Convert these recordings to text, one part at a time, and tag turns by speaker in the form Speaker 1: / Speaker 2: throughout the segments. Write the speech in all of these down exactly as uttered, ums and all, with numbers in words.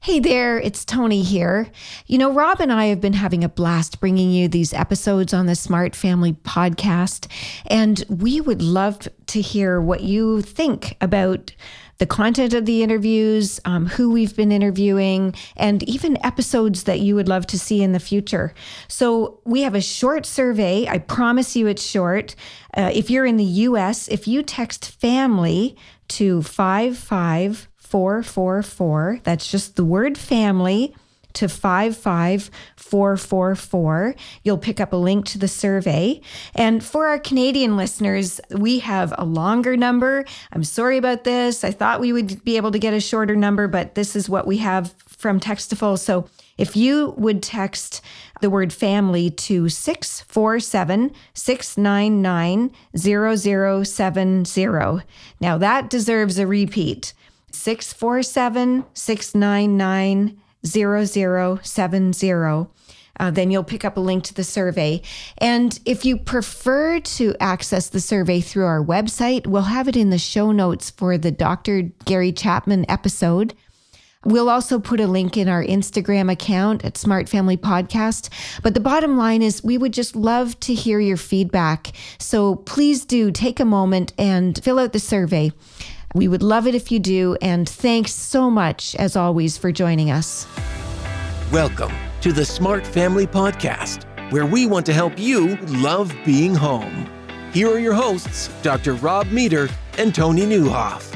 Speaker 1: Hey there, it's Tony here. You know, Rob and I have been having a blast bringing you these episodes on the Smart Family Podcast, and we would love to hear what you think about the content of the interviews, um, who we've been interviewing, and even episodes that you would love to see in the future. So we have a short survey. I promise you it's short. Uh, if you're in the U S, if you text family to five five four four four, that's just the word family, to five five four four four. You'll pick up a link to the survey. And for our Canadian listeners, we have a longer number. I'm sorry about this. I thought we would be able to get a shorter number, but this is what we have from Textiful. So if you would text the word family to six four seven, six nine nine, zero zero seven zero. Now that deserves a repeat. six four seven, six nine nine, zero zero seven zero. Uh, then you'll pick up a link to the survey. And if you prefer to access the survey through our website, we'll have it in the show notes for the Doctor Gary Chapman episode. We'll also put a link in our Instagram account at Smart Family Podcast. But the bottom line is we would just love to hear your feedback. So please do take a moment and fill out the survey. We would love it if you do, and thanks so much, as always, for joining us.
Speaker 2: Welcome to the Smart Family Podcast, where we want to help you love being home. Here are your hosts, Doctor Rob Meter and Tony Nieuwhof.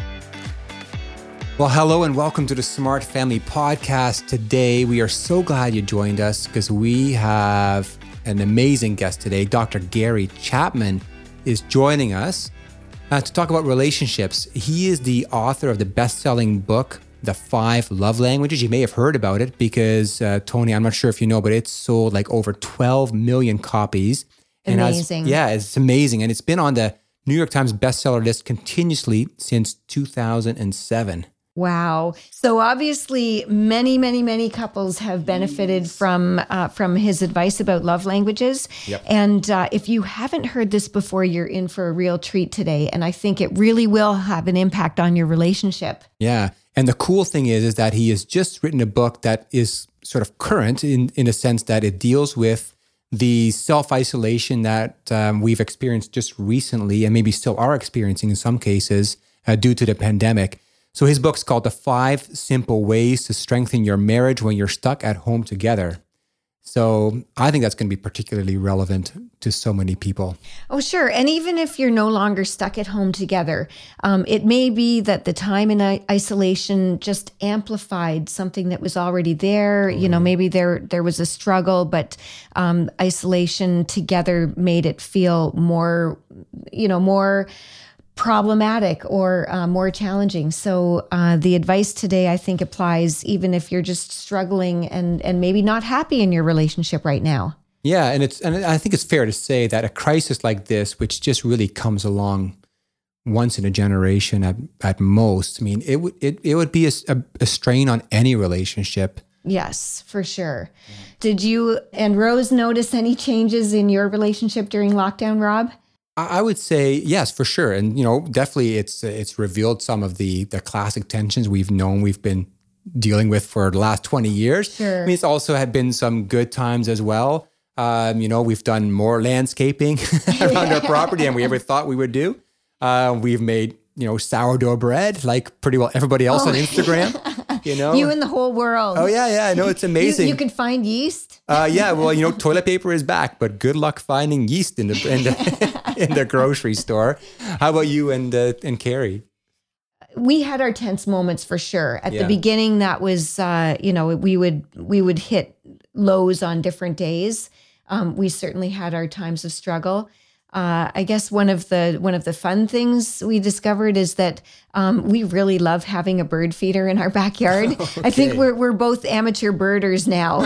Speaker 3: Well, hello and welcome to the Smart Family Podcast. Today, we are so glad you joined us because we have an amazing guest today. Doctor Gary Chapman is joining us Uh, to talk about relationships. He is the author of the best-selling book, The Five Love Languages. You may have heard about it because, uh, Tony, I'm not sure if you know, but it's sold like over twelve million copies. And
Speaker 1: amazing.
Speaker 3: Has, yeah, it's amazing. And it's been on the New York Times bestseller list continuously since two thousand seven.
Speaker 1: Wow. So obviously many, many, many couples have benefited from uh, from his advice about love languages.
Speaker 3: Yep.
Speaker 1: And uh, if you haven't heard this before, you're in for a real treat today. And I think it really will have an impact on your relationship.
Speaker 3: Yeah. And the cool thing is, is that he has just written a book that is sort of current in, in a sense that it deals with the self-isolation that um, we've experienced just recently and maybe still are experiencing in some cases uh, due to the pandemic. So his book's called The Five Simple Ways to Strengthen Your Marriage When You're Stuck at Home Together. So I think that's going to be particularly relevant to so many people.
Speaker 1: Oh, sure. And even if you're no longer stuck at home together, um, it may be that the time in I- isolation just amplified something that was already there. Mm. You know, maybe there there was a struggle, but um, isolation together made it feel more, you know, more problematic or uh, more challenging. So uh, the advice today, I think, applies even if you're just struggling and and maybe not happy in your relationship right now.
Speaker 3: Yeah, and it's and I think it's fair to say that a crisis like this, which just really comes along once in a generation at at most, I mean, it would it it would be a, a, a strain on any relationship.
Speaker 1: Yes, for sure. Yeah. Did you and Rose notice any changes in your relationship during lockdown, Rob?
Speaker 3: I would say yes, for sure. And, you know, definitely it's it's revealed some of the the classic tensions we've known we've been dealing with for the last twenty years.
Speaker 1: Sure.
Speaker 3: I mean, it's also had been some good times as well. Um, you know, we've done more landscaping around our property than we ever thought we would do. Uh, we've made, you know, sourdough bread like pretty well everybody else oh. on Instagram. You know,
Speaker 1: you and the whole world.
Speaker 3: Oh yeah, yeah. I know, it's amazing.
Speaker 1: You, you can find yeast.
Speaker 3: Uh, yeah, well, you know, toilet paper is back, but good luck finding yeast in the in the, in the grocery store. How about you and uh, and Carrie?
Speaker 1: We had our tense moments for sure. At
Speaker 3: yeah.
Speaker 1: the beginning, that was uh, you know we would we would hit lows on different days. Um, we certainly had our times of struggle. Uh, I guess one of the one of the fun things we discovered is that um, we really love having a bird feeder in our backyard. Okay. I think we're we're both amateur birders now.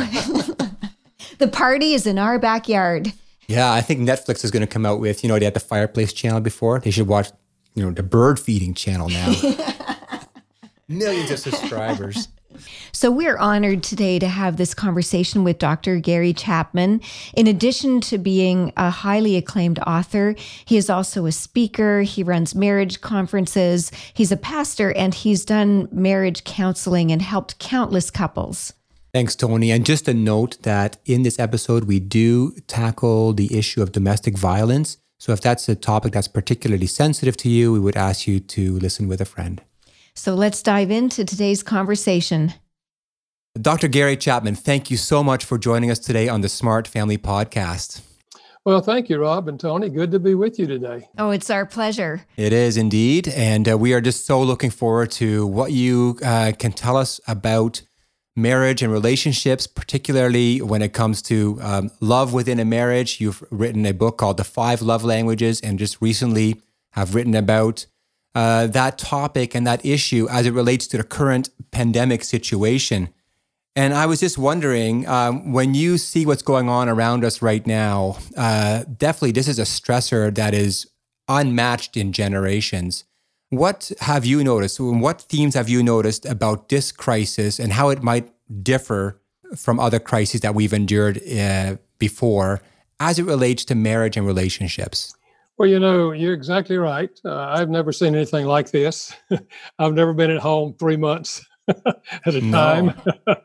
Speaker 1: The party is in our backyard.
Speaker 3: Yeah, I think Netflix is going to come out with, you know, they had the fireplace channel before. They should watch, you know, the bird feeding channel now. Millions of subscribers.
Speaker 1: So we're honored today to have this conversation with Doctor Gary Chapman. In addition to being a highly acclaimed author, he is also a speaker. He runs marriage conferences. He's a pastor, and he's done marriage counseling and helped countless couples.
Speaker 3: Thanks, Tony. And just a note that in this episode, we do tackle the issue of domestic violence. So if that's a topic that's particularly sensitive to you, we would ask you to listen with a friend.
Speaker 1: So let's dive into today's conversation.
Speaker 3: Doctor Gary Chapman, thank you so much for joining us today on the Smart Family Podcast.
Speaker 4: Well, thank you, Rob and Tony. Good to be with you today.
Speaker 1: Oh, it's our pleasure.
Speaker 3: It is indeed. And uh, we are just so looking forward to what you uh, can tell us about marriage and relationships, particularly when it comes to um, love within a marriage. You've written a book called The Five Love Languages, and just recently have written about uh, that topic and that issue as it relates to the current pandemic situation. And I was just wondering, um, when you see what's going on around us right now, uh, definitely this is a stressor that is unmatched in generations. What have you noticed? What themes have you noticed about this crisis and how it might differ from other crises that we've endured uh, before as it relates to marriage and relationships?
Speaker 4: Well, you know, you're exactly right. Uh, I've never seen anything like this. I've never been at home three months at a
Speaker 3: No.
Speaker 4: time.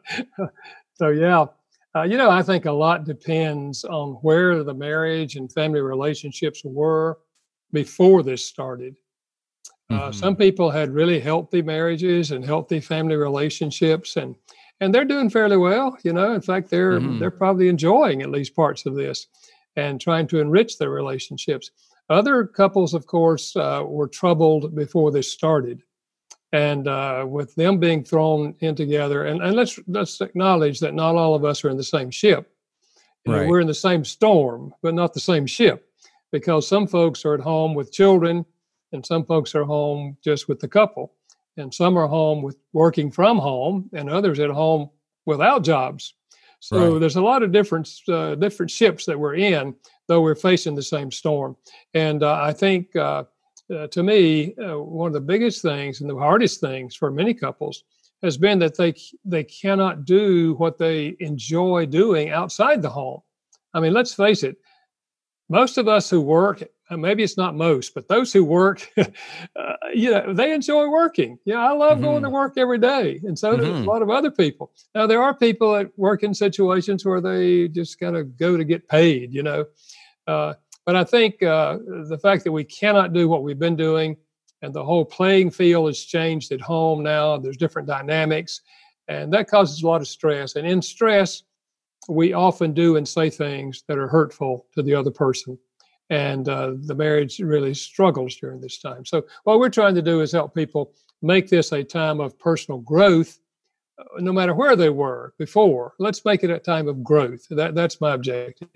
Speaker 4: So, yeah, uh, you know, I think a lot depends on where the marriage and family relationships were before this started. Uh,
Speaker 3: Mhm.
Speaker 4: Some people had really healthy marriages and healthy family relationships, and and they're doing fairly well. You know, in fact, they're
Speaker 3: Mhm.
Speaker 4: they're probably enjoying at least parts of this and trying to enrich their relationships. Other couples, of course, uh, were troubled before this started, and uh, with them being thrown in together, and, and let's let's acknowledge that not all of us are in the same ship. You know,
Speaker 3: Right.
Speaker 4: we're in the same storm, but not the same ship, because some folks are at home with children, and some folks are home just with the couple, and some are home with working from home, and others at home without jobs. So
Speaker 3: Right.
Speaker 4: there's a lot of different uh, different ships that we're in, though we're facing the same storm. And uh, I think, uh, uh, to me, uh, one of the biggest things and the hardest things for many couples has been that they they cannot do what they enjoy doing outside the home. I mean, let's face it. Most of us who work, and maybe it's not most, but those who work, uh, you know, they enjoy working. Yeah, I love going to
Speaker 3: Mhm.
Speaker 4: work every day, and so do
Speaker 3: Mhm.
Speaker 4: a lot of other people. Now, there are people that work in situations where they just kind of go to get paid, you know. Uh, but I think uh, the fact that we cannot do what we've been doing, and the whole playing field has changed at home now. There's different dynamics, and that causes a lot of stress. And in stress, we often do and say things that are hurtful to the other person. And uh, the marriage really struggles during this time. So what we're trying to do is help people make this a time of personal growth, uh, no matter where they were before. Let's make it a time of growth. That, that's my objective.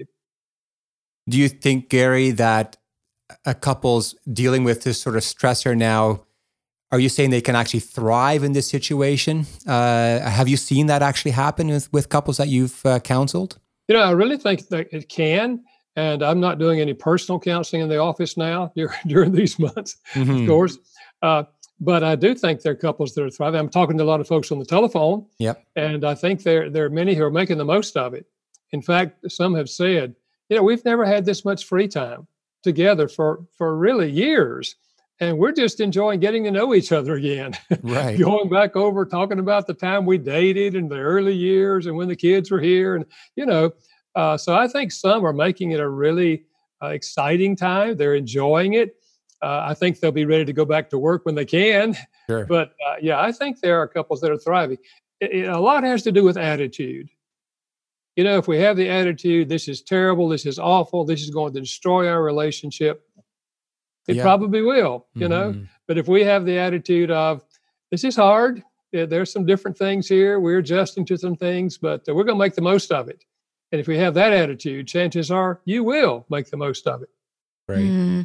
Speaker 3: Do you think, Gary, that a couple's dealing with this sort of stressor now, are you saying they can actually thrive in this situation? Uh, have you seen that actually happen with, with couples that you've uh, counseled?
Speaker 4: You know, I really think that it can. And I'm not doing any personal counseling in the office now during, during these months,
Speaker 3: Mhm.
Speaker 4: of course. Uh, but I do think there are couples that are thriving. I'm talking to a lot of folks on the telephone,
Speaker 3: Yep.
Speaker 4: and I think there, there are many who are making the most of it. In fact, some have said, you know, we've never had this much free time together for, for really years. And we're just enjoying getting to know each other again.
Speaker 3: Right.
Speaker 4: Going back over, talking about the time we dated in the early years and when the kids were here. And, you know, uh, so I think some are making it a really uh, exciting time. They're enjoying it. Uh, I think they'll be ready to go back to work when they can.
Speaker 3: Sure.
Speaker 4: But uh, yeah, I think there are couples that are thriving. It, it, a lot has to do with attitude. You know, if we have the attitude, this is terrible, this is awful, this is going to destroy our relationship, it
Speaker 3: Yeah.
Speaker 4: probably will, you know.
Speaker 3: Mhm.
Speaker 4: But if we have the attitude of, this is hard, yeah, there's some different things here, we're adjusting to some things, but uh, we're going to make the most of it. And if we have that attitude, chances are you will make the most of it.
Speaker 3: Right.
Speaker 1: Mm.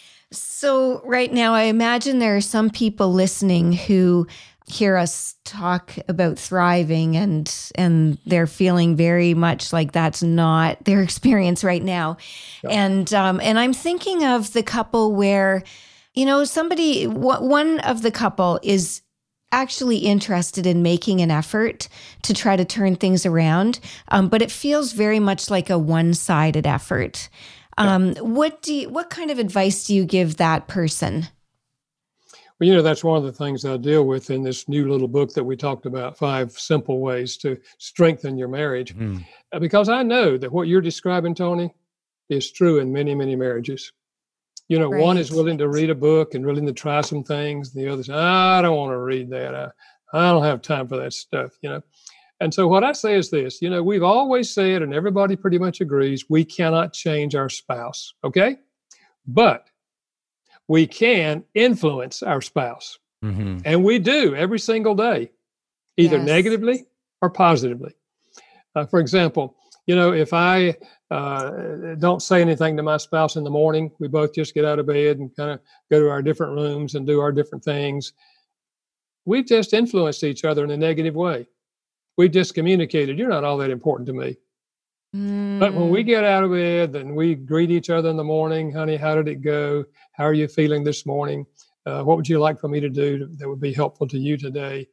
Speaker 1: So right now, I imagine there are some people listening who hear us talk about thriving and and they're feeling very much like that's not their experience right now.
Speaker 4: Yeah.
Speaker 1: And um, and I'm thinking of the couple where, you know, somebody, w- one of the couple is actually interested in making an effort to try to turn things around, um, but it feels very much like a one-sided effort. Um, what do you, what kind of advice do you give that person?
Speaker 4: Well, you know, that's one of the things I deal with in this new little book that we talked about, Five Simple Ways to Strengthen Your Marriage. Mm-hmm. Uh, because I know that what you're describing, Tony, is true in many, many marriages. You know, right. One is willing to read a book and willing to try some things. And the other says, I don't want to read that. I, I don't have time for that stuff, you know. And so what I say is this, you know, we've always said, and everybody pretty much agrees, we cannot change our spouse, okay? But we can influence our spouse. Mm-hmm. And we do every single day, either yes. negatively or positively. Uh, for example, you know, if I uh, don't say anything to my spouse in the morning, we both just get out of bed and kind of go to our different rooms and do our different things. We've just influenced each other in a negative way. We just communicated, you're not all that important to me. Mm. But when we get out of bed, then we greet each other in the morning. Honey, how did it go? How are you feeling this morning? Uh, what would you like for me to do that would be helpful to you today?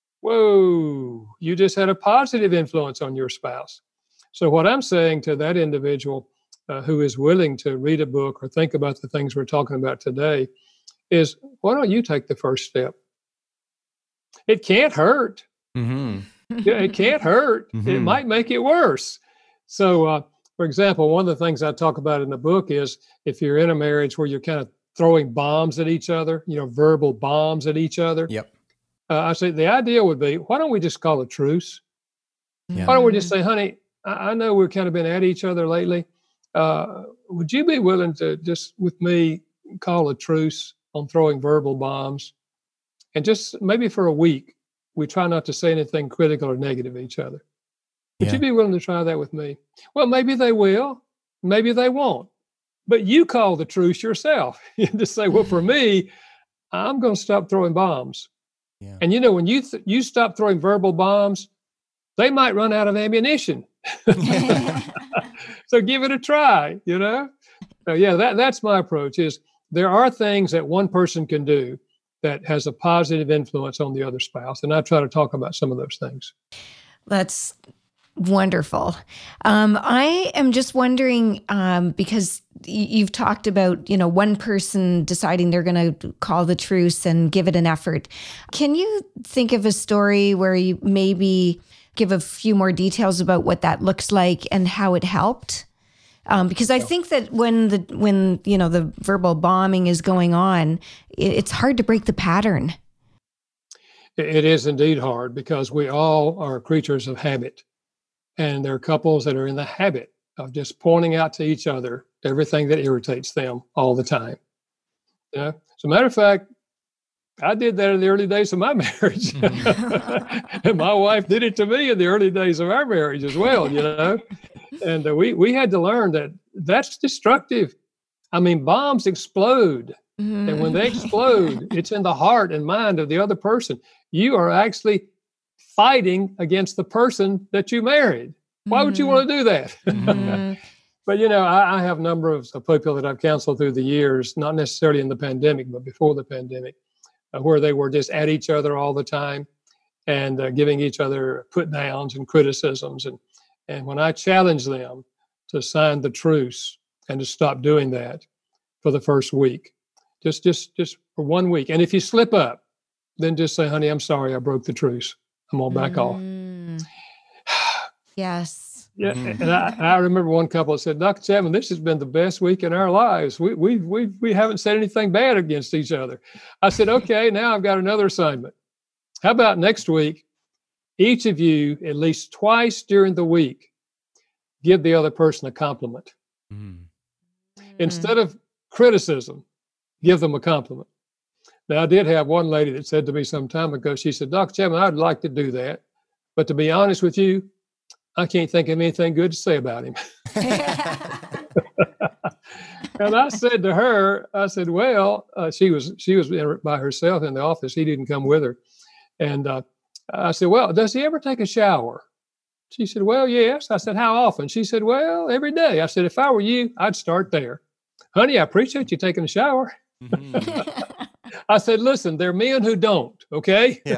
Speaker 4: Whoa, you just had a positive influence on your spouse. So what I'm saying to that individual uh, who is willing to read a book or think about the things we're talking about today is, why don't you take the first step? It can't hurt. Mm-hmm. Yeah, it can't hurt. Mm-hmm. It might make it worse. So, uh, for example, one of the things I talk about in the book is if you're in a marriage where you're kind of throwing bombs at each other, you know, verbal bombs at each other. Yep. Uh, I say the idea would be, why don't we just call a truce? Yeah. Why don't we just say, honey, I, I know we've kind of been at each other lately. Uh, would you be willing to just with me call a truce on throwing verbal bombs? And just maybe for a week, we try not to say anything critical or negative of each other. Would yeah. you be willing to try that with me? Well, maybe they will. Maybe they won't. But you call the truce yourself. You just say, well, for me, I'm going to stop throwing bombs. Yeah. And, you know, when you th- you stop throwing verbal bombs, they might run out of ammunition. So give it a try, you know? So, yeah, that, that's my approach is there are things that one person can do that has a positive influence on the other spouse. And I try to talk about some of those things.
Speaker 1: That's wonderful. Um, I am just wondering, um, because y- you've talked about, you know, one person deciding they're going to call the truce and give it an effort. Can you think of a story where you maybe give a few more details about what that looks like and how it helped? Um, because I think that when the when you know the verbal bombing is going on, it, it's hard to break the pattern.
Speaker 4: It is indeed hard because we all are creatures of habit, and there are couples that are in the habit of just pointing out to each other everything that irritates them all the time. You know? As a matter of fact, I did that in the early days of my marriage, mm-hmm. and my wife did it to me in the early days of our marriage as well. You know. And uh, we, we had to learn that that's destructive. I mean, bombs explode. Mm-hmm. And when they explode, it's in the heart and mind of the other person. You are actually fighting against the person that you married. Why mm-hmm. would you want to do that? Mm-hmm. But, you know, I, I have a number of, of people that I've counseled through the years, not necessarily in the pandemic, but before the pandemic, uh, where they were just at each other all the time and uh, giving each other put downs and criticisms. And And when I challenge them to sign the truce and to stop doing that for the first week, just just just for one week. And if you slip up, then just say, honey, I'm sorry, I broke the truce. I'm going back mm. off.
Speaker 1: Yes.
Speaker 4: Yeah. Mm. And I, I remember one couple that said, Doctor Chapman, this has been the best week in our lives. We we we we haven't said anything bad against each other. I said, okay, now I've got another assignment. How about next week? Each of you, at least twice during the week, give the other person a compliment. Mm. Instead of criticism, give them a compliment. Now, I did have one lady that said to me some time ago, she said, Doctor Chapman, I'd like to do that. But to be honest with you, I can't think of anything good to say about him. And I said to her, I said, well, uh, she was she was by herself in the office. He didn't come with her. And uh, I said, well, does he ever take a shower? She said, well, yes. I said, how often? She said, well, every day. I said, if I were you, I'd start there. Honey, I appreciate you taking a shower. Mm-hmm. I said, listen, there are men who don't, okay?
Speaker 3: Yeah.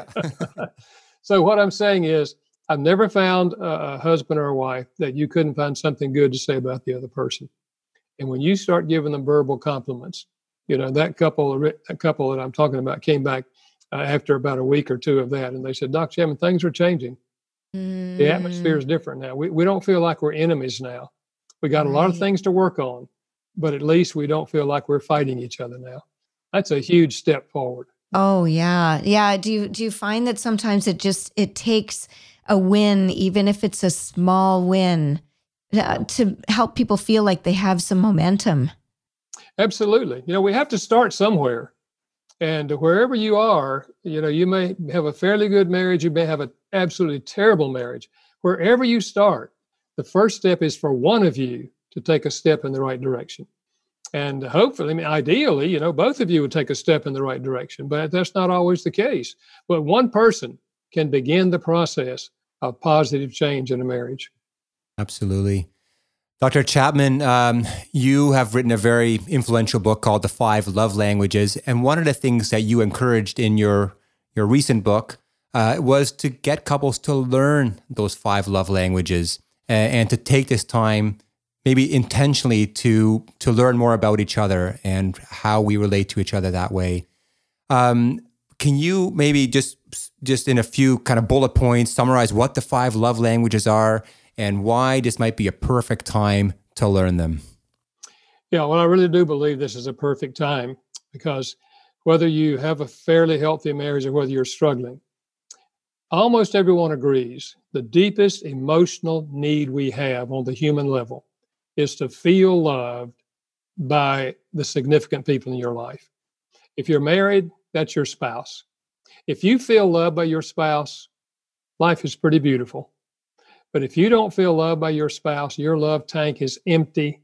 Speaker 4: So what I'm saying is, I've never found a husband or a wife that you couldn't find something good to say about the other person. And when you start giving them verbal compliments, you know, that couple, that couple that I'm talking about came back uh, after about a week or two of that. And they said, Doctor Chapman, things are changing. Mm. The atmosphere is different now. We, we don't feel like we're enemies now. We got right. a lot of things to work on, but at least we don't feel like we're fighting each other now. That's a huge step forward.
Speaker 1: Oh, yeah. Yeah. Do you, do you find that sometimes it just, it takes a win, even if it's a small win, uh, to help people feel like they have some momentum?
Speaker 4: Absolutely. You know, we have to start somewhere. And wherever you are, you know, you may have a fairly good marriage. You may have an absolutely terrible marriage. Wherever you start, the first step is for one of you to take a step in the right direction. And hopefully, I mean, ideally, you know, both of you would take a step in the right direction, but that's not always the case. But one person can begin the process of positive change in a marriage.
Speaker 3: Absolutely. Doctor Chapman, um, you have written a very influential book called The Five Love Languages. And one of the things that you encouraged in your, your recent book uh, was to get couples to learn those five love languages and, and to take this time, maybe intentionally, to, to learn more about each other and how we relate to each other that way. Um, can you maybe just, just in a few kind of bullet points, summarize what the five love languages are and why this might be a perfect time to learn them?
Speaker 4: Yeah, well, I really do believe this is a perfect time, because whether you have a fairly healthy marriage or whether you're struggling, almost everyone agrees the deepest emotional need we have on the human level is to feel loved by the significant people in your life. If you're married, that's your spouse. If you feel loved by your spouse, life is pretty beautiful. But if you don't feel loved by your spouse, your love tank is empty.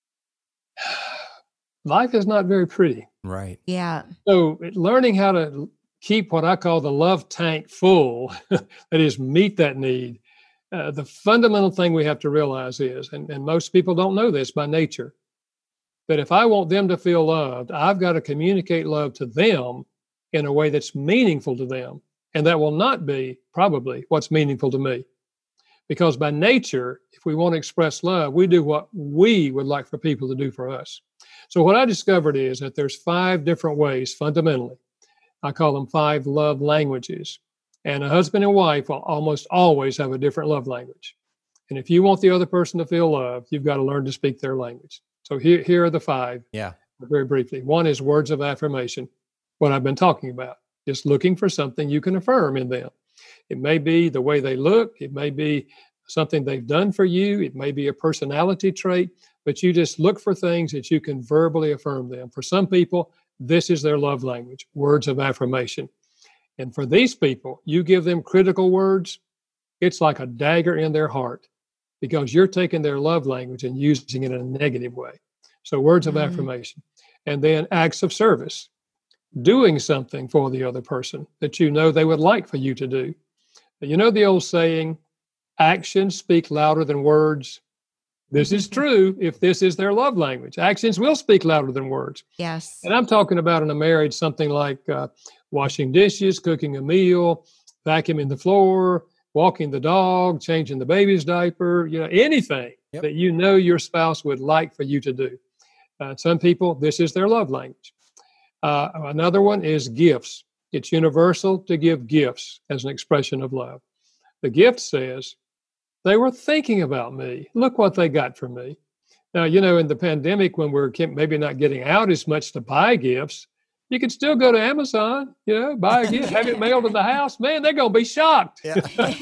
Speaker 4: Life is not very pretty.
Speaker 3: Right.
Speaker 1: Yeah.
Speaker 4: So learning how to keep what I call the love tank full, that is, meet that need. Uh, the fundamental thing we have to realize is, and, and most people don't know this by nature, that if I want them to feel loved, I've got to communicate love to them in a way that's meaningful to them. And that will not be probably what's meaningful to me. Because by nature, if we want to express love, we do what we would like for people to do for us. So what I discovered is that there's five different ways, fundamentally. I call them five love languages. And a husband and wife will almost always have a different love language. And if you want the other person to feel loved, you've got to learn to speak their language. So here, here are the five.
Speaker 3: Yeah.
Speaker 4: Very briefly. One is words of affirmation, what I've been talking about. Just looking for something you can affirm in them. It may be the way they look. It may be something they've done for you. It may be a personality trait, but you just look for things that you can verbally affirm them. For some people, this is their love language, words of affirmation. And for these people, you give them critical words, it's like a dagger in their heart, because you're taking their love language and using it in a negative way. So words of mm-hmm. affirmation. And then acts of service, doing something for the other person that you know they would like for you to do. You know the old saying, actions speak louder than words. This is true if this is their love language. Actions will speak louder than words.
Speaker 1: Yes.
Speaker 4: And I'm talking about in a marriage something like uh, washing dishes, cooking a meal, vacuuming the floor, walking the dog, changing the baby's diaper, you know, anything yep. that you know your spouse would like for you to do. Uh, some people, this is their love language. Uh, another one is gifts. It's universal to give gifts as an expression of love. The gift says, they were thinking about me. Look what they got for me. Now, you know, in the pandemic, when we're maybe not getting out as much to buy gifts, you can still go to Amazon, you know, buy a gift, have it mailed to the house. Man, they're going to be shocked.
Speaker 3: Yeah.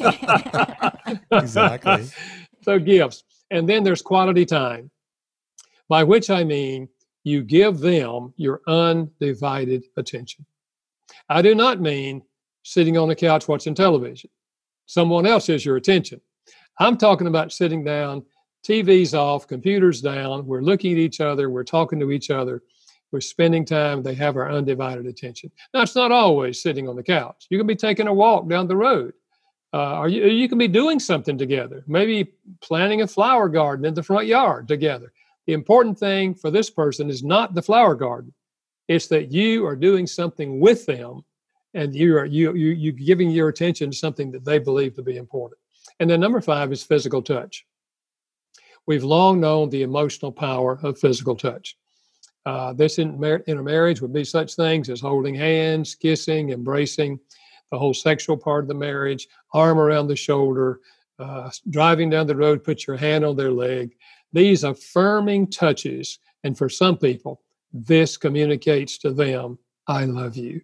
Speaker 3: Exactly.
Speaker 4: So gifts. And then there's quality time, by which I mean you give them your undivided attention. I do not mean sitting on the couch watching television. Someone else has your attention. I'm talking about sitting down, T V's off, computers down. We're looking at each other. We're talking to each other. We're spending time. They have our undivided attention. Now, it's not always sitting on the couch. You can be taking a walk down the road. Uh, or you, you can be doing something together, maybe planting a flower garden in the front yard together. The important thing for this person is not the flower garden. It's that you are doing something with them, and you are you you you giving your attention to something that they believe to be important. And then number five is physical touch. We've long known the emotional power of physical touch. Uh, this in, mar- in a marriage would be such things as holding hands, kissing, embracing, the whole sexual part of the marriage, arm around the shoulder, uh, driving down the road, put your hand on their leg. These affirming touches. And for some people, this communicates to them, I love you.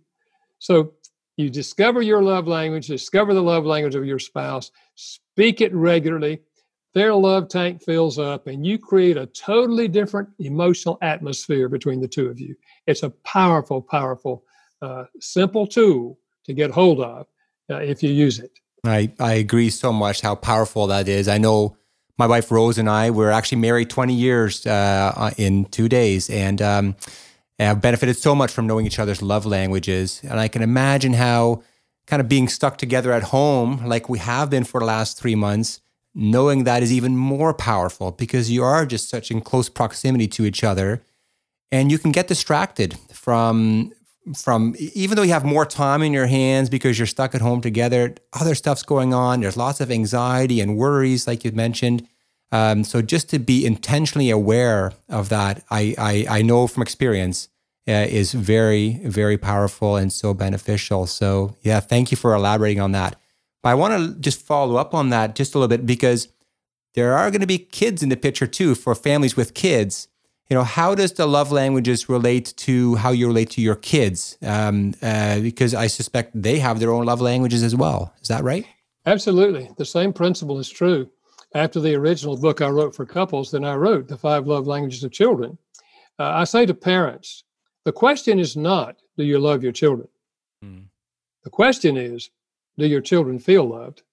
Speaker 4: So you discover your love language, discover the love language of your spouse, speak it regularly. Their love tank fills up, and you create a totally different emotional atmosphere between the two of you. It's a powerful, powerful, uh, simple tool to get hold of uh, if you use it.
Speaker 3: I, I agree so much how powerful that is. I know my wife Rose and I were actually married twenty years uh, in two days, and um, have benefited so much from knowing each other's love languages. And I can imagine how kind of being stuck together at home, like we have been for the last three months, knowing that is even more powerful because you are just such in close proximity to each other, and you can get distracted from from even though you have more time in your hands because you're stuck at home together, other stuff's going on. There's lots of anxiety and worries, like you mentioned. Um, so just to be intentionally aware of that, I I, I know from experience uh, is very, very powerful and so beneficial. So yeah, thank you for elaborating on that. But I want to just follow up on that just a little bit because there are going to be kids in the picture too for families with kids. You know, how does the love languages relate to how you relate to your kids? Um, uh, because I suspect they have their own love languages as well. Is that right?
Speaker 4: Absolutely. The same principle is true. After the original book I wrote for couples, then I wrote The Five Love Languages of Children. Uh, I say to parents, the question is not, do you love your children? Mm. The question is, do your children feel loved?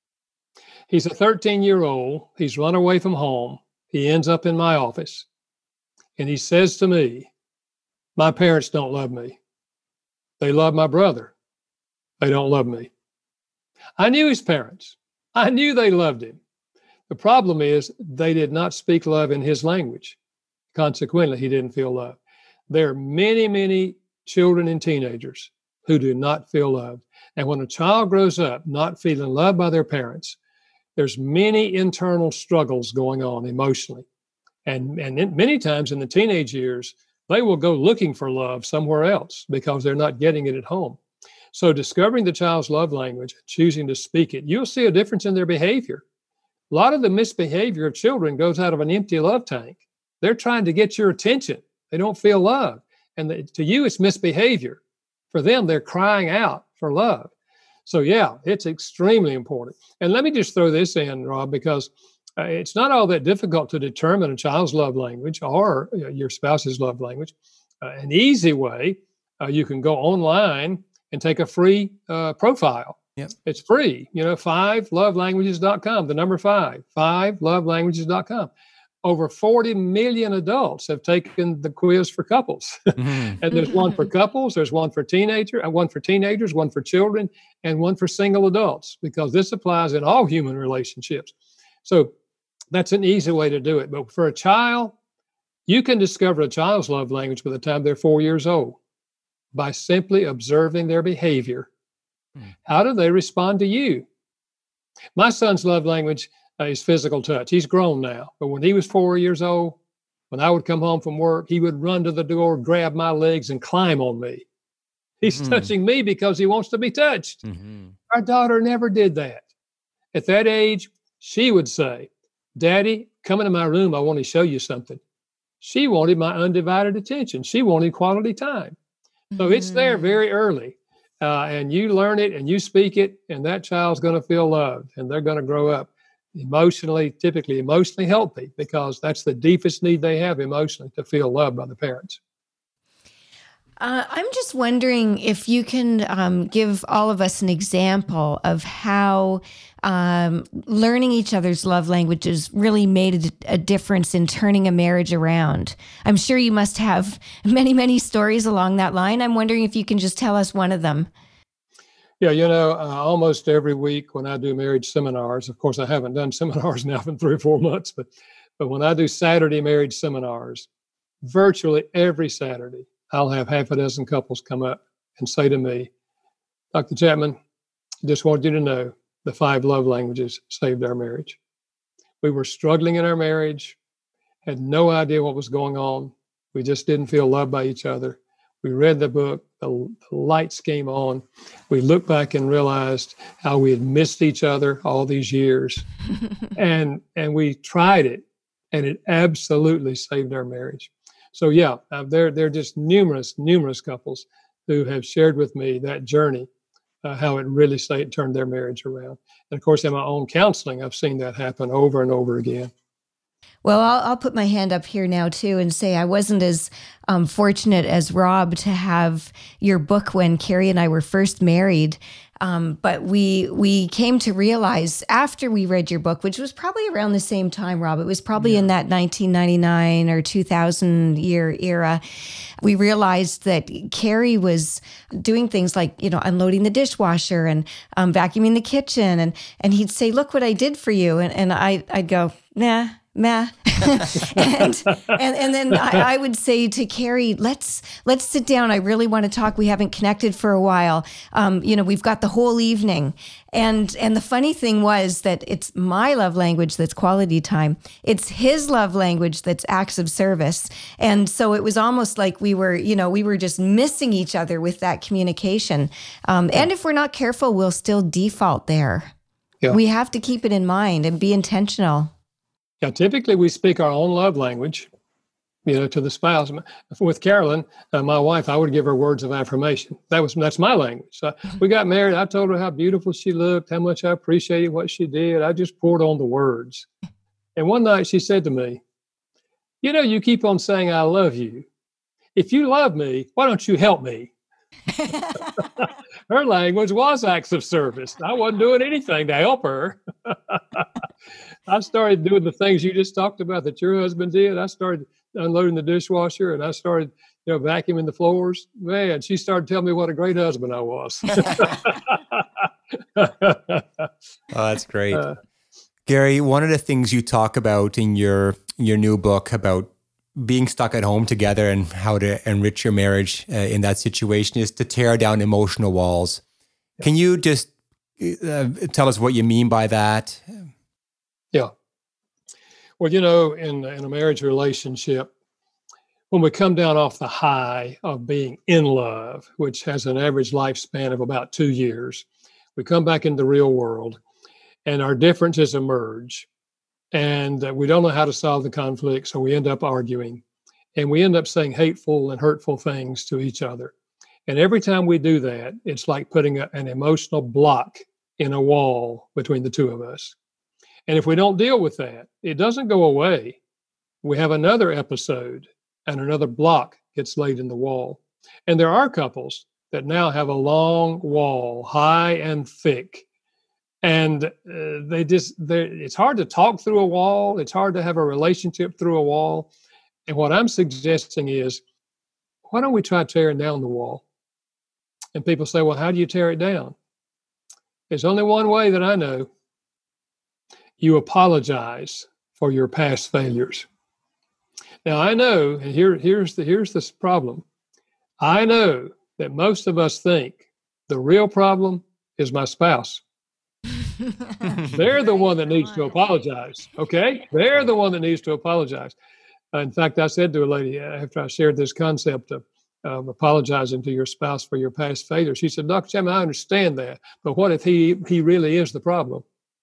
Speaker 4: He's a thirteen-year-old. He's run away from home. He ends up in my office. And he says to me, my parents don't love me. They love my brother. They don't love me. I knew his parents. I knew they loved him. The problem is they did not speak love in his language. Consequently, he didn't feel love. There are many, many children and teenagers who do not feel loved. And when a child grows up not feeling loved by their parents, there's many internal struggles going on emotionally. And, and many times in the teenage years, they will go looking for love somewhere else because they're not getting it at home. So discovering the child's love language, choosing to speak it, you'll see a difference in their behavior. A lot of the misbehavior of children goes out of an empty love tank. They're trying to get your attention. They don't feel love. And the, to you, it's misbehavior. For them, they're crying out for love. So yeah, it's extremely important. And let me just throw this in, Rob, because uh, it's not all that difficult to determine a child's love language or uh, your spouse's love language. Uh, an easy way, uh, you can go online and take a free uh, profile. Yep. It's free, you know, five love languages dot com, the number five, five love languages dot com. Over forty million adults have taken the quiz for couples. Mm-hmm. And there's one for couples, there's one for teenagers, and one for teenagers, one for children, and one for single adults, because this applies in all human relationships. So that's an easy way to do it. But for a child, you can discover a child's love language by the time they're four years old by simply observing their behavior. Mm. How do they respond to you? My son's love language uh, is physical touch. He's grown now. But when he was four years old, when I would come home from work, he would run to the door, grab my legs, and climb on me. He's mm-hmm. touching me because he wants to be touched. Mm-hmm. Our daughter never did that. At that age, she would say, Daddy, come into my room. I want to show you something. She wanted my undivided attention. She wanted quality time. So mm-hmm. it's there very early. Uh, and you learn it and you speak it, and that child's going to feel loved, and they're going to grow up emotionally, typically emotionally healthy, because that's the deepest need they have emotionally, to feel loved by the parents.
Speaker 1: Uh, I'm just wondering if you can um, give all of us an example of how um, learning each other's love languages really made a, a difference in turning a marriage around. I'm sure you must have many, many stories along that line. I'm wondering if you can just tell us one of them.
Speaker 4: Yeah, you know, uh, almost every week when I do marriage seminars, of course, I haven't done seminars now for three or four months, but but when I do Saturday marriage seminars, virtually every Saturday, I'll have half a dozen couples come up and say to me, Doctor Chapman, just want you to know the five love languages saved our marriage. We were struggling in our marriage, had no idea what was going on. We just didn't feel loved by each other. We read the book, the, the lights came on. We looked back and realized how we had missed each other all these years. and and we tried it, and it absolutely saved our marriage. So yeah, uh, there, there are just numerous, numerous couples who have shared with me that journey, uh, how it really say, turned their marriage around. And of course, in my own counseling, I've seen that happen over and over again.
Speaker 1: Well, I'll, I'll put my hand up here now, too, and say I wasn't as um, fortunate as Rob to have your book when Carrie and I were first married. Um, but we we came to realize after we read your book, which was probably around the same time, Rob, it was probably yeah. in that nineteen ninety-nine or two thousand year era, we realized that Carrie was doing things like, you know, unloading the dishwasher and um, vacuuming the kitchen. And and he'd say, look what I did for you. And, and I, I'd go, nah. Meh. and, and and then I, I would say to Carrie, let's let's sit down. I really want to talk. We haven't connected for a while. Um, you know, we've got the whole evening. And and the funny thing was that it's my love language that's quality time. It's his love language that's acts of service. And so it was almost like we were, you know, we were just missing each other with that communication. Um, and if we're not careful, we'll still default there. Yeah. We have to keep it in mind and be intentional.
Speaker 4: Yeah, typically we speak our own love language, you know, to the spouse. With Carolyn, uh, my wife, I would give her words of affirmation. That was that's my language. So we got married. I told her how beautiful she looked, how much I appreciated what she did. I just poured on the words. And one night she said to me, you know, you keep on saying, I love you. If you love me, why don't you help me? Her language was acts of service. I wasn't doing anything to help her. I started doing the things you just talked about that your husband did. I started unloading the dishwasher, and I started, you know, vacuuming the floors. Man, she started telling me what a great husband I was.
Speaker 3: Oh, that's great. Uh, Gary, one of the things you talk about in your your new book about being stuck at home together and how to enrich your marriage uh, in that situation is to tear down emotional walls. Yeah. Can you just uh, tell us what you mean by that?
Speaker 4: Yeah. Well, you know, in, in a marriage relationship, when we come down off the high of being in love, which has an average lifespan of about two years, we come back into the real world and our differences emerge. And uh, we don't know how to solve the conflict, so we end up arguing. And we end up saying hateful and hurtful things to each other. And every time we do that, it's like putting a, an emotional block in a wall between the two of us. And if we don't deal with that, it doesn't go away. We have another episode and another block gets laid in the wall. And there are couples that now have a long wall, high and thick. And uh, they just, it's hard to talk through a wall. It's hard to have a relationship through a wall. And what I'm suggesting is, why don't we try tearing down the wall? And people say, well, how do you tear it down? There's only one way that I know. You apologize for your past failures. Now, I know, and here, here's the here's this problem. I know that most of us think the real problem is my spouse. They're the one that needs to apologize, okay? They're the one that needs to apologize. Uh, in fact, I said to a lady after I shared this concept of, of apologizing to your spouse for your past failure, she said, Doctor Chapman, I understand that, but what if he he really is the problem?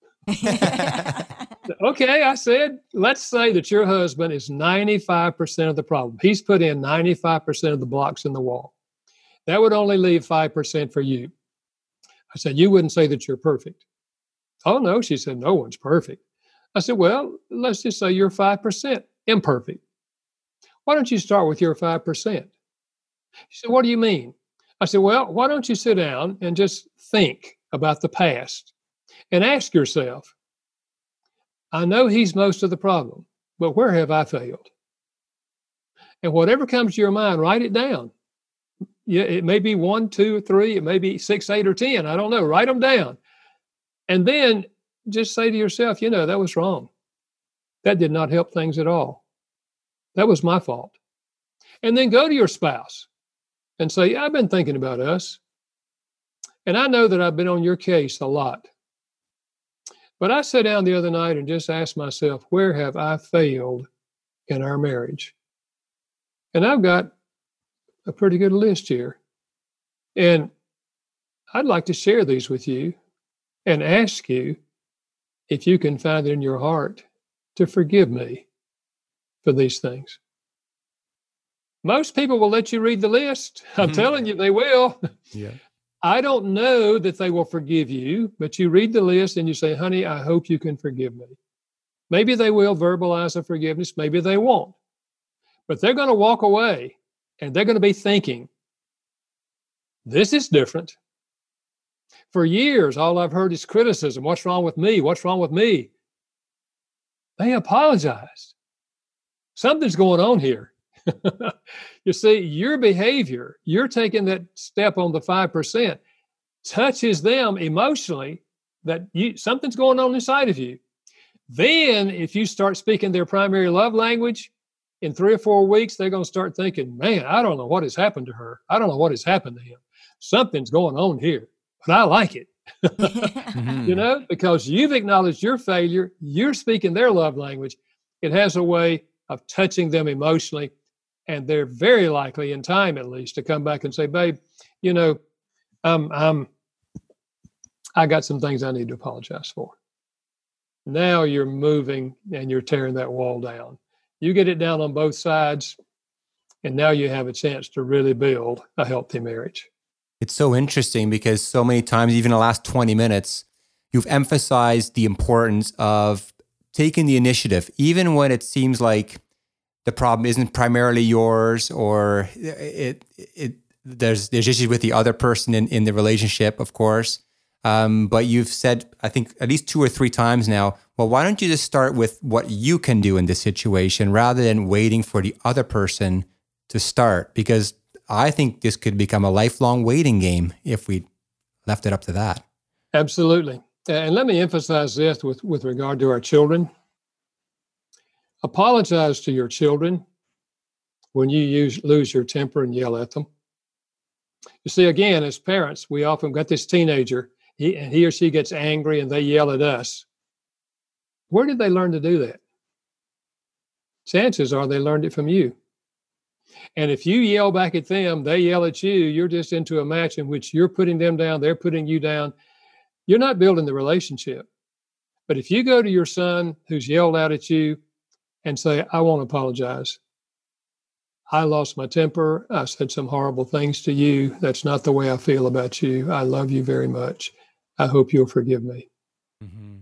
Speaker 4: Okay, I said, let's say that your husband is ninety-five percent of the problem. He's put in ninety-five percent of the blocks in the wall. That would only leave five percent for you. I said, you wouldn't say that you're perfect. Oh, no, she said, no one's perfect. I said, well, let's just say you're five percent imperfect. Why don't you start with your five percent? She said, what do you mean? I said, well, why don't you sit down and just think about the past and ask yourself, I know he's most of the problem, but where have I failed? And whatever comes to your mind, write it down. Yeah, it may be one, two, three, it may be six, eight, or ten. I don't know. Write them down. And then just say to yourself, you know, that was wrong. That did not help things at all. That was my fault. And then go to your spouse and say, yeah, I've been thinking about us. And I know that I've been on your case a lot. But I sat down the other night and just asked myself, where have I failed in our marriage? And I've got a pretty good list here. And I'd like to share these with you and ask you if you can find it in your heart to forgive me for these things. Most people will let you read the list. I'm mm-hmm. telling you, they will.
Speaker 3: Yeah.
Speaker 4: I don't know that they will forgive you, but you read the list and you say, honey, I hope you can forgive me. Maybe they will verbalize a forgiveness. Maybe they won't. But they're going to walk away and they're going to be thinking, this is different. For years, all I've heard is criticism. What's wrong with me? What's wrong with me? They apologized. Something's going on here. You see, your behavior, you're taking that step on the five percent, touches them emotionally that you something's going on inside of you. Then if you start speaking their primary love language, in three or four weeks, they're going to start thinking, man, I don't know what has happened to her. I don't know what has happened to him. Something's going on here, but I like it. You know, because you've acknowledged your failure. You're speaking their love language. It has a way of touching them emotionally. And they're very likely, in time at least, to come back and say, babe, you know, I'm, I'm, I got some things I need to apologize for. Now you're moving and you're tearing that wall down. You get it down on both sides, and now you have a chance to really build a healthy marriage.
Speaker 3: It's so interesting because so many times, even in the last twenty minutes, you've emphasized the importance of taking the initiative, even when it seems like the problem isn't primarily yours, or it it there's there's issues with the other person in, in the relationship, of course. Um, but you've said, I think, at least two or three times now, well, why don't you just start with what you can do in this situation rather than waiting for the other person to start? Because I think this could become a lifelong waiting game if we left it up to that.
Speaker 4: Absolutely. And let me emphasize this with, with regard to our children. Apologize to your children when you use, lose your temper and yell at them. You see, again, as parents, we often got this teenager, he, and he or she gets angry and they yell at us. Where did they learn to do that? Chances are they learned it from you. And if you yell back at them, they yell at you, you're just into a match in which you're putting them down, they're putting you down. You're not building the relationship. But if you go to your son who's yelled out at you and say, I want to apologize. I lost my temper. I said some horrible things to you. That's not the way I feel about you. I love you very much. I hope you'll forgive me. Mm-hmm.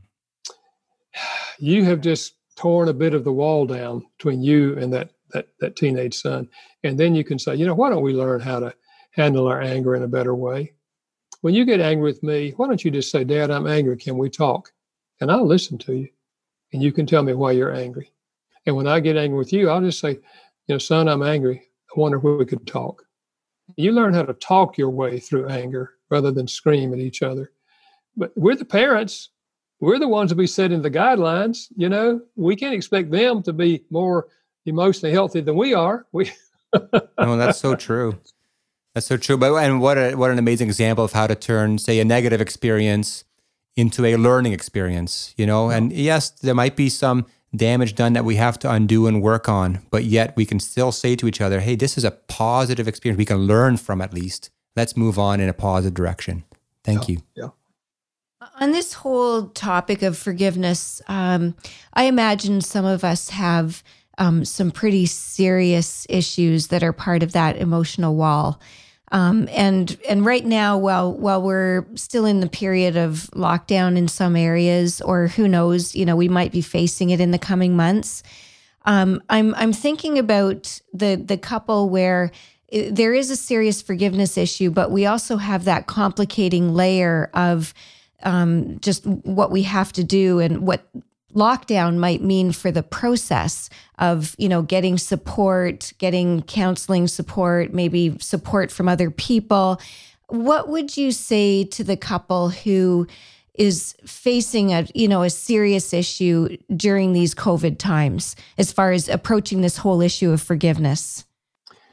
Speaker 4: You have just torn a bit of the wall down between you and that, that, that teenage son. And then you can say, you know, why don't we learn how to handle our anger in a better way? When you get angry with me, why don't you just say, Dad, I'm angry. Can we talk? And I'll listen to you. And you can tell me why you're angry. And when I get angry with you, I'll just say, you know, son, I'm angry. I wonder if we could talk. You learn how to talk your way through anger rather than scream at each other. But we're the parents. We're the ones who be setting the guidelines. You know, we can't expect them to be more emotionally healthy than we are. We.
Speaker 3: No, that's so true. That's so true. But and what a, what an amazing example of how to turn, say, a negative experience into a learning experience. You know, and yes, there might be some damage done that we have to undo and work on, but yet we can still say to each other, hey, this is a positive experience we can learn from at least. Let's move on in a positive direction. Thank
Speaker 4: yeah,
Speaker 3: you.
Speaker 4: Yeah.
Speaker 1: On this whole topic of forgiveness, um, I imagine some of us have um, some pretty serious issues that are part of that emotional wall. Um, and and right now, while while we're still in the period of lockdown in some areas, or who knows, you know, we might be facing it in the coming months. Um, I'm I'm thinking about the the couple where it, there is a serious forgiveness issue, but we also have that complicating layer of um, just what we have to do and what lockdown might mean for the process of, you know, getting support, getting counseling support, maybe support from other people. What would you say to the couple who is facing a, you know, a serious issue during these COVID times as far as approaching this whole issue of forgiveness?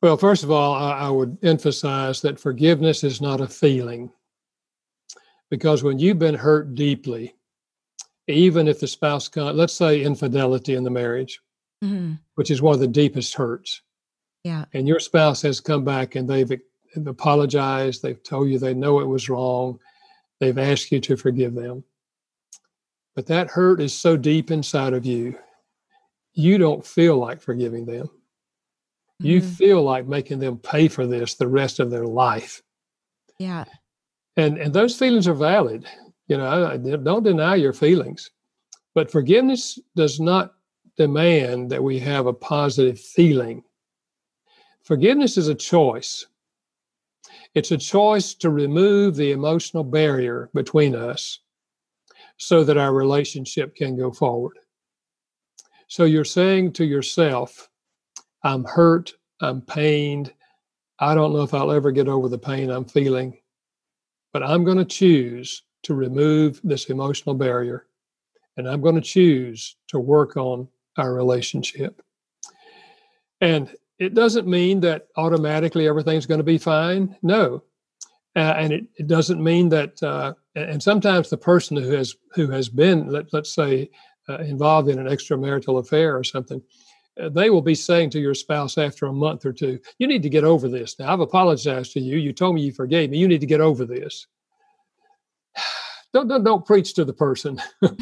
Speaker 4: Well, first of all, I, I would emphasize that forgiveness is not a feeling, because when you've been hurt deeply, even if the spouse, con- let's say infidelity in the marriage,
Speaker 1: Mm-hmm.
Speaker 4: which is one of the deepest hurts,
Speaker 1: Yeah.
Speaker 4: and your spouse has come back and they've, they've apologized, they've told you they know it was wrong, they've asked you to forgive them. But that hurt is so deep inside of you, you don't feel like forgiving them. You
Speaker 1: Mm-hmm.
Speaker 4: feel like making them pay for this the rest of their life.
Speaker 1: Yeah.
Speaker 4: And and those feelings are valid. You know, I, don't deny your feelings. But forgiveness does not demand that we have a positive feeling. Forgiveness is a choice. It's a choice to remove the emotional barrier between us so that our relationship can go forward. So you're saying to yourself, I'm hurt, I'm pained, I don't know if I'll ever get over the pain I'm feeling, but I'm going to choose to remove this emotional barrier, and I'm going to choose to work on our relationship. And it doesn't mean that automatically everything's going to be fine. No. Uh, and it, it doesn't mean that, uh, and sometimes the person who has who has been, let, let's say, uh, involved in an extramarital affair or something, uh, they will be saying to your spouse after a month or two, you need to get over this. Now, I've apologized to you. You told me you forgave me. You need to get over this. Don't, don't, don't preach to the person.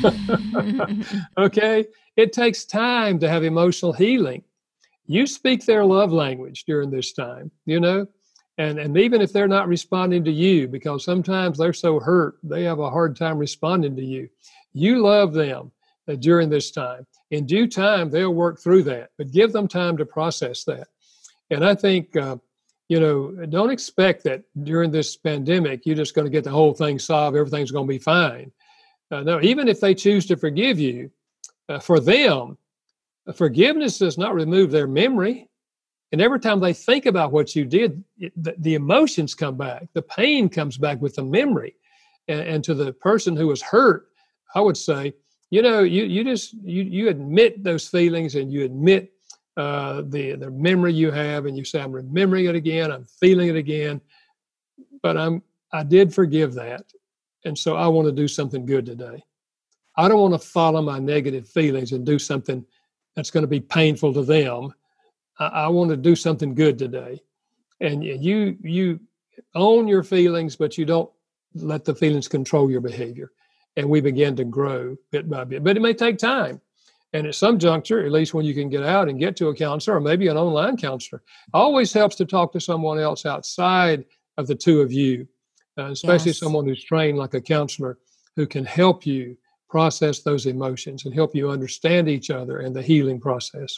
Speaker 4: Okay? It takes time to have emotional healing. You speak their love language during this time, you know? And and even if they're not responding to you, because sometimes they're so hurt, they have a hard time responding to you. You love them uh, during this time. In due time, they'll work through that, but give them time to process that. And I think, uh, you know, don't expect that during this pandemic, you're just going to get the whole thing solved. Everything's going to be fine. Uh, no, even if they choose to forgive you, uh, for them, forgiveness does not remove their memory. And every time they think about what you did, it, the, the emotions come back. The pain comes back with the memory. And, and to the person who was hurt, I would say, you know, you you just you you admit those feelings, and you admit uh, the the memory you have, and you say, I'm remembering it again, I'm feeling it again, but I'm I did forgive that, and so I want to do something good today. I don't want to follow my negative feelings and do something that's going to be painful to them. I, I want to do something good today. And you you own your feelings, but you don't let the feelings control your behavior. And we begin to grow bit by bit. But it may take time. And at some juncture, at least when you can get out and get to a counselor or maybe an online counselor, always helps to talk to someone else outside of the two of you, uh, especially
Speaker 1: Yes.
Speaker 4: someone who's trained like a counselor who can help you process those emotions and help you understand each other and the healing process.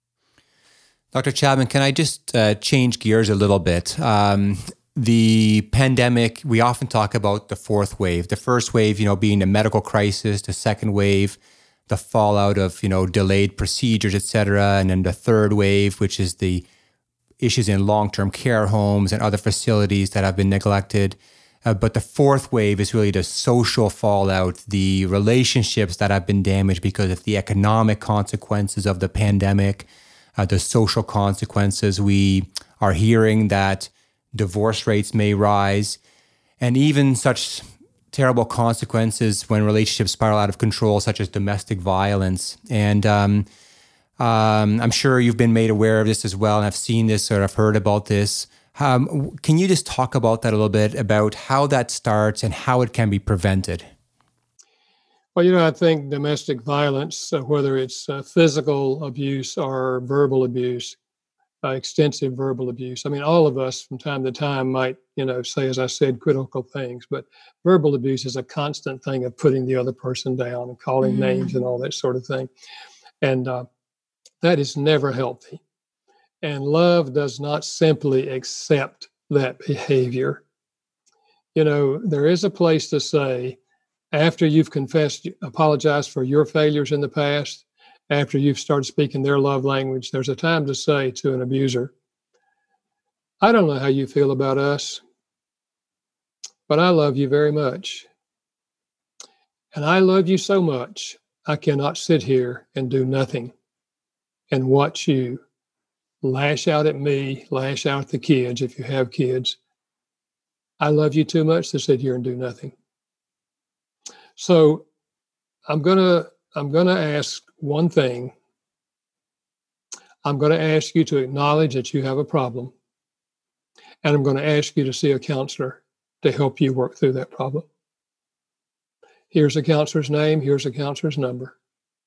Speaker 3: Doctor Chapman, can I just uh, change gears a little bit? Um, the pandemic, we often talk about the fourth wave. The first wave, you know, being the medical crisis. The second wave, the fallout of, you know, delayed procedures, et cetera. And then the third wave, which is the issues in long-term care homes and other facilities that have been neglected. Uh, but the fourth wave is really the social fallout, the relationships that have been damaged because of the economic consequences of the pandemic, uh, the social consequences. We are hearing that divorce rates may rise, and even such terrible consequences when relationships spiral out of control, such as domestic violence. And um, um, I'm sure you've been made aware of this as well, and I've seen this or I've heard about this. Um, can you just talk about that a little bit, about how that starts and how it can be prevented?
Speaker 4: Well, you know, I think domestic violence, uh, whether it's uh, physical abuse or verbal abuse, uh, extensive verbal abuse. I mean, all of us from time to time might, you know, say, as I said, critical things, but verbal abuse is a constant thing of putting the other person down and calling
Speaker 1: Mm.
Speaker 4: names and all that sort of thing. And uh, that is never healthy. And love does not simply accept that behavior. You know, there is a place to say, after you've confessed, apologized for your failures in the past, after you've started speaking their love language, there's a time to say to an abuser, I don't know how you feel about us, but I love you very much. And I love you so much, I cannot sit here and do nothing and watch you lash out at me, lash out at the kids if you have kids. I love you too much to sit here and do nothing. So I'm gonna I'm gonna ask one thing. I'm gonna ask you to acknowledge that you have a problem. And I'm going to ask you to see a counselor to help you work through that problem. Here's a counselor's name. Here's a counselor's number.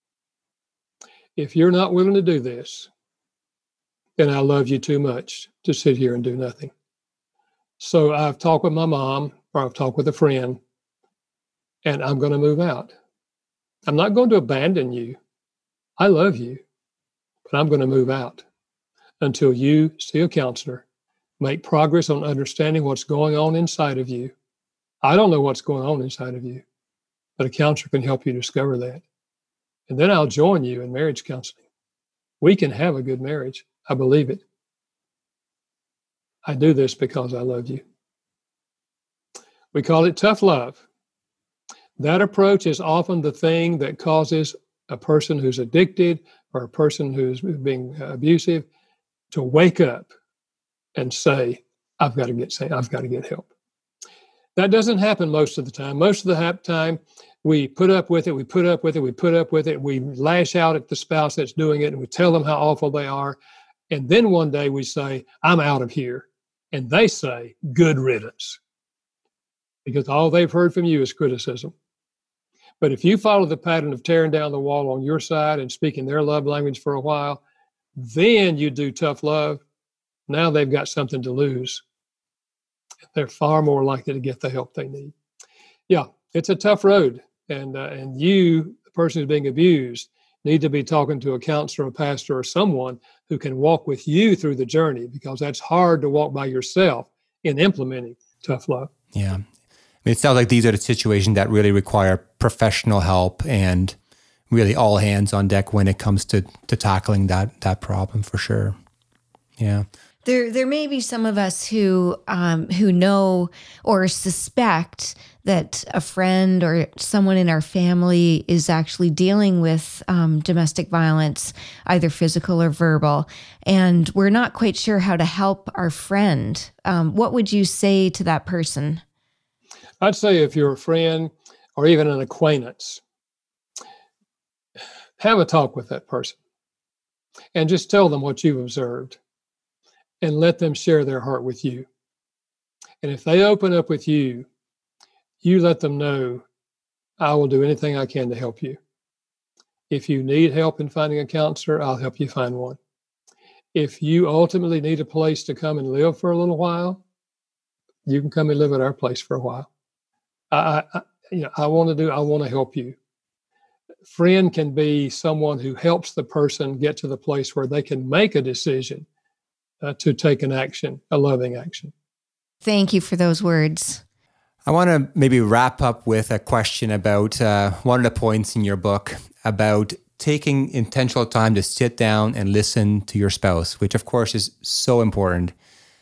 Speaker 4: If you're not willing to do this, then I love you too much to sit here and do nothing. So I've talked with my mom, or I've talked with a friend, and I'm going to move out. I'm not going to abandon you. I love you, but I'm going to move out until you see a counselor, make progress on understanding what's going on inside of you. I don't know what's going on inside of you, but a counselor can help you discover that. And then I'll join you in marriage counseling. We can have a good marriage. I believe it. I do this because I love you. We call it tough love. That approach is often the thing that causes a person who's addicted or a person who's being abusive to wake up and say, I've got to get say, I've got to get help. That doesn't happen most of the time. Most of the time, we put up with it, we put up with it, we put up with it, we lash out at the spouse that's doing it, and we tell them how awful they are. And then one day we say, I'm out of here. And they say, good riddance. Because all they've heard from you is criticism. But if you follow the pattern of tearing down the wall on your side and speaking their love language for a while, then you do tough love. Now they've got something to lose. They're far more likely to get the help they need. Yeah, it's a tough road. And uh, and you, the person who's being abused, need to be talking to a counselor, a pastor, or someone who can walk with you through the journey, because that's hard to walk by yourself in implementing tough love.
Speaker 3: Yeah. I mean, it sounds like these are the situations that really require professional help and really all hands on deck when it comes to, to tackling that that problem, for sure. Yeah.
Speaker 1: There, there may be some of us who, um, who know or suspect that a friend or someone in our family is actually dealing with um, domestic violence, either physical or verbal, and we're not quite sure how to help our friend. Um, what would you say to that person?
Speaker 4: I'd say if you're a friend or even an acquaintance, have a talk with that person and just tell them what you've observed. And let them share their heart with you. And if they open up with you, you let them know, I will do anything I can to help you. If you need help in finding a counselor, I'll help you find one. If you ultimately need a place to come and live for a little while, you can come and live at our place for a while. I, I you know, I want to do, I want to help you. Friend can be someone who helps the person get to the place where they can make a decision Uh, to take an action, a loving action.
Speaker 1: Thank you for those words.
Speaker 3: I want to maybe wrap up with a question about uh, one of the points in your book about taking intentional time to sit down and listen to your spouse, which of course is so important.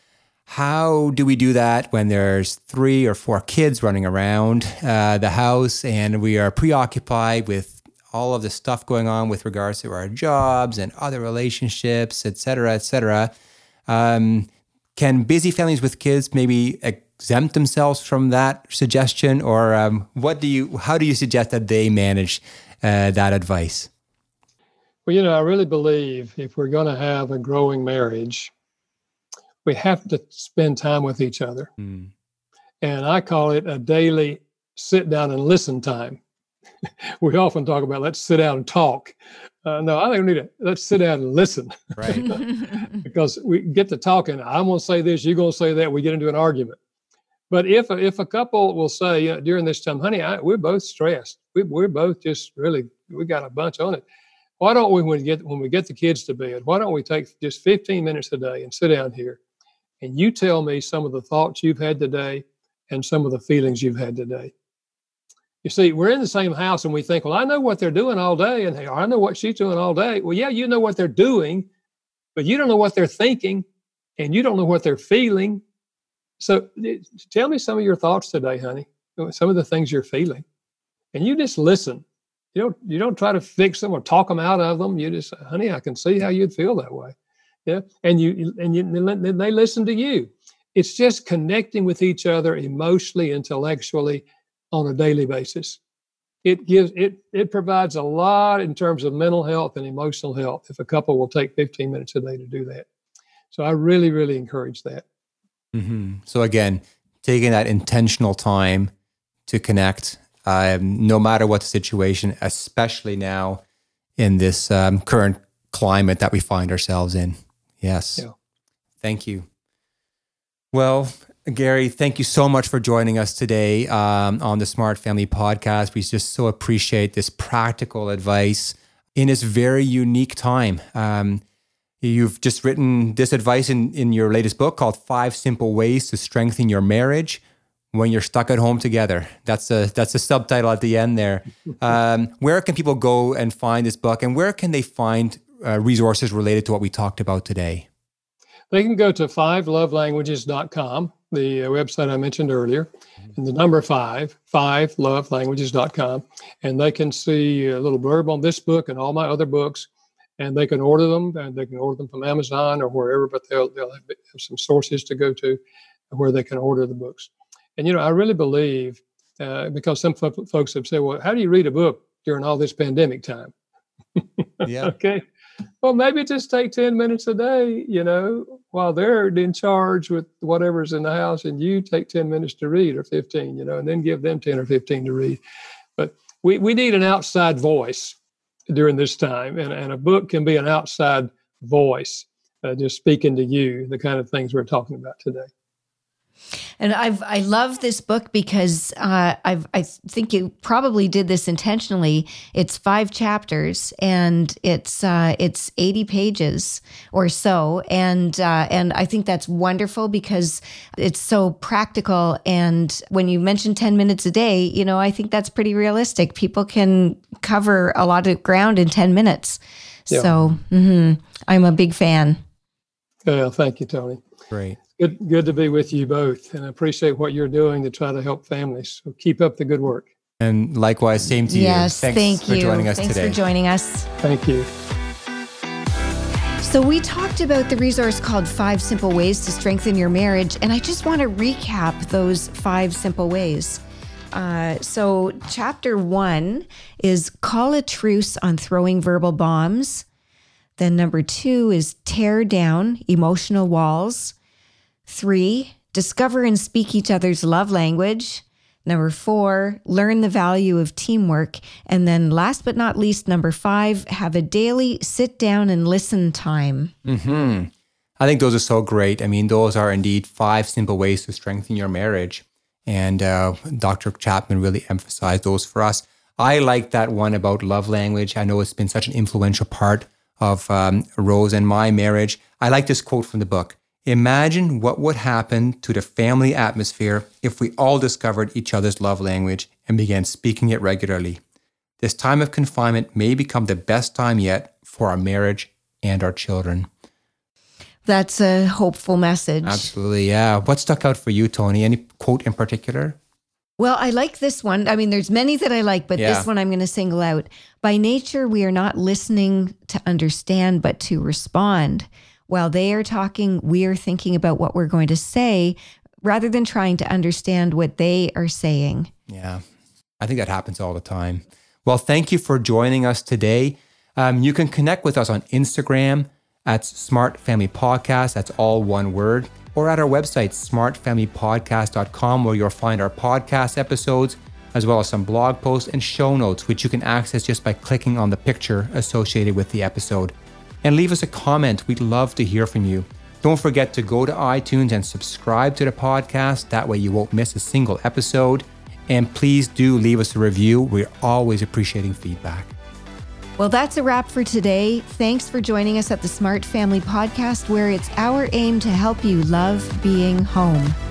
Speaker 3: How do we do that when there's three or four kids running around uh, the house and we are preoccupied with all of the stuff going on with regards to our jobs and other relationships, et cetera, et cetera? Um, can busy families with kids maybe exempt themselves from that suggestion, or um, what do you? How do you suggest that they manage uh, that advice?
Speaker 4: Well, you know, I really believe if we're going to have a growing marriage, we have to spend time with each other, mm. and I call it a daily sit down and listen time. We often talk about let's sit down and talk. Uh, no, I think we need to let's sit down and listen.
Speaker 3: Right.
Speaker 4: Because we get to talking. I'm going to say this, you're going to say that. We get into an argument. But if if a couple will say, you know, during this time, honey, I, we're both stressed. We, we're both just really, we got a bunch on it. Why don't we, when we get when we get the kids to bed, why don't we take just fifteen minutes a day and sit down here, and you tell me some of the thoughts you've had today and some of the feelings you've had today. You see, we're in the same house and we think, well, I know what they're doing all day. And hey, I know what she's doing all day. Well, yeah, you know what they're doing, but you don't know what they're thinking and you don't know what they're feeling. So tell me some of your thoughts today, honey, some of the things you're feeling. And you just listen. You don't, you don't try to fix them or talk them out of them. You just, honey, I can see how you'd feel that way. Yeah, and you and you and they listen to you. It's just connecting with each other emotionally, intellectually, on a daily basis. It gives it it provides a lot in terms of mental health and emotional health if a couple will take fifteen minutes a day to do that. So I really, really encourage that.
Speaker 3: Mm-hmm. So again, taking that intentional time to connect, um, no matter what the situation, especially now in this um, current climate that we find ourselves in. Yes.
Speaker 4: Yeah.
Speaker 3: Thank you. Well, Gary, thank you so much for joining us today um, on the Smart Family Podcast. We just so appreciate this practical advice in this very unique time. Um, you've just written this advice in, in your latest book called Five Simple Ways to Strengthen Your Marriage When You're Stuck at Home Together. That's a that's a subtitle at the end there. Um, where can people go and find this book, and where can they find uh, resources related to what we talked about today?
Speaker 4: They can go to five love languages dot com, the uh, website I mentioned earlier, and the number five, five love languages dot com, and they can see a little blurb on this book and all my other books, and they can order them, and they can order them from Amazon or wherever, but they'll, they'll have some sources to go to where they can order the books. And, you know, I really believe, uh, because some fo- folks have said, well, how do you read a book during all this pandemic time?
Speaker 3: Yeah.
Speaker 4: Okay. Well, maybe just take ten minutes a day, you know, while they're in charge with whatever's in the house, and you take ten minutes to read, or fifteen, you know, and then give them ten or fifteen to read. But we, we need an outside voice during this time, and, and a book can be an outside voice, uh, just speaking to you, the kind of things we're talking about today.
Speaker 1: And I've I love this book because uh, I've I think you probably did this intentionally. It's five chapters and it's uh, it's eighty pages or so, and uh, and I think that's wonderful because it's so practical. And when you mention ten minutes a day, you know, I think that's pretty realistic. People can cover a lot of ground in ten minutes.
Speaker 4: Yeah.
Speaker 1: So mm-hmm, I'm a big fan.
Speaker 4: Well, thank you, Tony.
Speaker 3: Great.
Speaker 4: Good, good to be with you both, and I appreciate what you're doing to try to help families. So keep up the good work.
Speaker 3: And likewise, same to you.
Speaker 1: Yes,
Speaker 3: Thanks
Speaker 1: thank
Speaker 3: for
Speaker 1: you.
Speaker 3: joining us
Speaker 1: Thanks
Speaker 3: today.
Speaker 1: for joining us.
Speaker 4: Thank you.
Speaker 1: So we talked about the resource called Five Simple Ways to Strengthen Your Marriage, and I just want to recap those five simple ways. Uh, so chapter one is call a truce on throwing verbal bombs. Then number two is tear down emotional walls. Three, discover and speak each other's love language. Number four, learn the value of teamwork. And then last but not least, number five, have a daily sit down and listen time.
Speaker 3: Mm-hmm. I think those are so great. I mean, those are indeed five simple ways to strengthen your marriage. And uh, Doctor Chapman really emphasized those for us. I like that one about love language. I know it's been such an influential part of um, Rose and my marriage. I like this quote from the book. Imagine what would happen to the family atmosphere if we all discovered each other's love language and began speaking it regularly. This time of confinement may become the best time yet for our marriage and our children.
Speaker 1: That's a hopeful message.
Speaker 3: Absolutely, yeah. What stuck out for you, Tony? Any quote in particular?
Speaker 1: Well, I like this one. I mean, there's many that I like, but
Speaker 3: Yeah.
Speaker 1: this one I'm going to single out. By nature, we are not listening to understand, but to respond. While they are talking, we are thinking about what we're going to say rather than trying to understand what they are saying.
Speaker 3: Yeah, I think that happens all the time. Well, thank you for joining us today. Um, you can connect with us on Instagram at Smart Family Podcast. That's all one word. Or at our website, smart family podcast dot com, where you'll find our podcast episodes, as well as some blog posts and show notes, which you can access just by clicking on the picture associated with the episode. And leave us a comment. We'd love to hear from you. Don't forget to go to iTunes and subscribe to the podcast. That way you won't miss a single episode. And please do leave us a review. We're always appreciating feedback.
Speaker 1: Well, that's a wrap for today. Thanks for joining us at the Smart Family Podcast, where it's our aim to help you love being home.